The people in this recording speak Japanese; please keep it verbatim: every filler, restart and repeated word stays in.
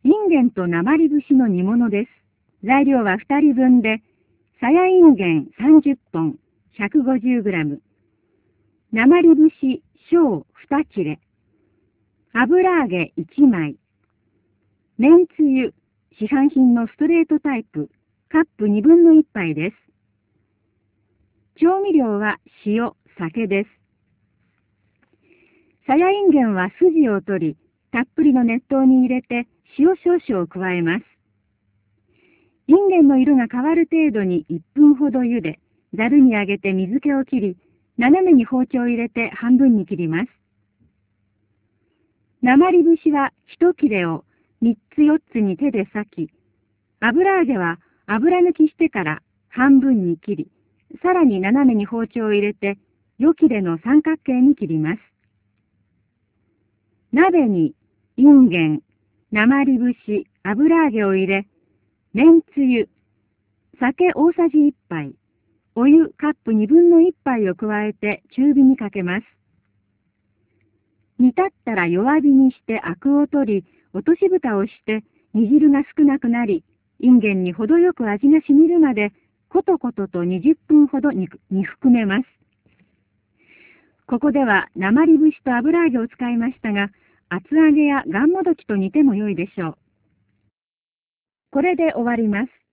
インゲンと鉛節の煮物です。材料はふたりぶんで、さやインゲンさんじゅっぽん、ひゃくごじゅうグラム、鉛節小に切れ、油揚げいちまい、めんつゆ、市販品のストレートタイプ、カップにぶんのいっぱいです。調味料は塩、酒です。さやいんげんは筋を取り、たっぷりの熱湯に入れて塩少々加えます。いんげんの色が変わる程度にいっぷんほど茹で、ざるにあげて水気を切り、斜めに包丁を入れて半分に切ります。鉛節は一切れをみっつよっつに手で裂き、油揚げは油抜きしてから半分に切り、さらに斜めに包丁を入れて、よ切れの三角形に切ります。鍋にいんげん、鉛節、油揚げを入れ、めんつゆ、酒大さじいっぱい、お湯カップにぶんのいっぱいを加えて中火にかけます。煮立ったら弱火にしてアクを取り、落とし蓋をして煮汁が少なくなり、いんげんに程よく味が染みるまで、ことこととにじゅっぷんほど煮含めます。ここでは鉛節と油揚げを使いましたが、厚揚げやがんもどきと煮ても良いでしょう。これで終わります。